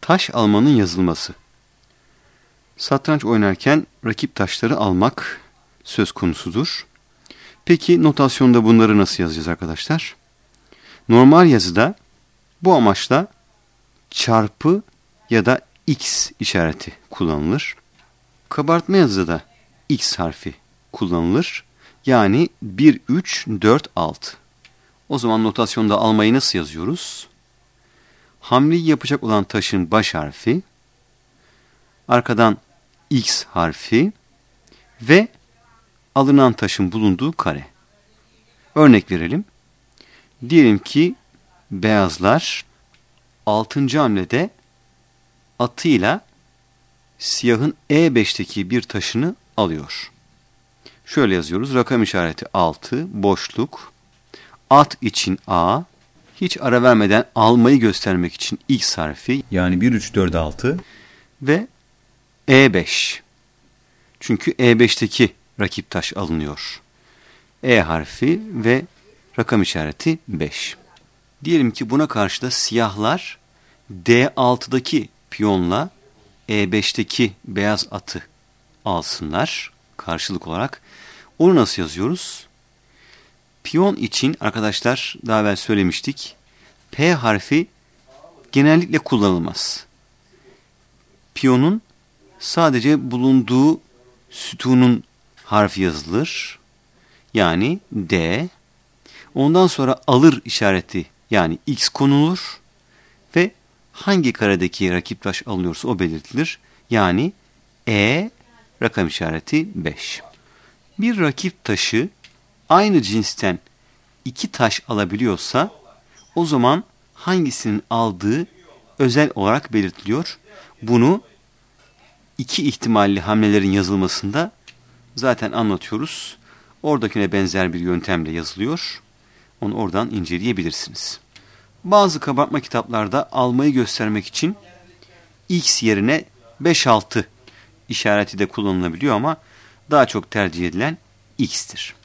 Taş almanın yazılması. Satranç oynarken rakip taşları almak söz konusudur. Peki notasyonda bunları nasıl yazacağız arkadaşlar? Normal yazıda bu amaçla çarpı ya da x işareti kullanılır. Kabartma yazıda x harfi kullanılır. Yani 1, 3, 4, 6. O zaman notasyonda almayı nasıl yazıyoruz? Hamleyi yapacak olan taşın baş harfi, arkadan x harfi ve alınan taşın bulunduğu kare. Örnek verelim. Diyelim ki beyazlar 6. hamlede atıyla siyahın E5'teki bir taşını alıyor. Şöyle yazıyoruz. Rakam işareti 6, boşluk. At için A, hiç ara vermeden almayı göstermek için X harfi. Yani 1, 3, 4, 6. Ve E5. Çünkü E5'teki rakip taş alınıyor. E harfi ve rakam işareti 5. Diyelim ki buna karşı da siyahlar D6'daki piyonla E5'teki beyaz atı alsınlar karşılık olarak. Onu nasıl yazıyoruz? Piyon için arkadaşlar daha evvel söylemiştik. P harfi genellikle kullanılmaz. Piyonun sadece bulunduğu sütunun harfi yazılır. Yani D. Ondan sonra alır işareti yani X konulur ve hangi karedeki rakip taş alınıyorsa o belirtilir. Yani E rakam işareti 5. Bir rakip taşı aynı cinsten 2 taş alabiliyorsa o zaman hangisinin aldığı özel olarak belirtiliyor. Bunu 2 ihtimalli hamlelerin yazılmasında zaten anlatıyoruz. Oradakine benzer bir yöntemle yazılıyor. Onu oradan inceleyebilirsiniz. Bazı kabartma kitaplarda almayı göstermek için X yerine 5-6 işareti de kullanılabiliyor ama daha çok tercih edilen X'tir.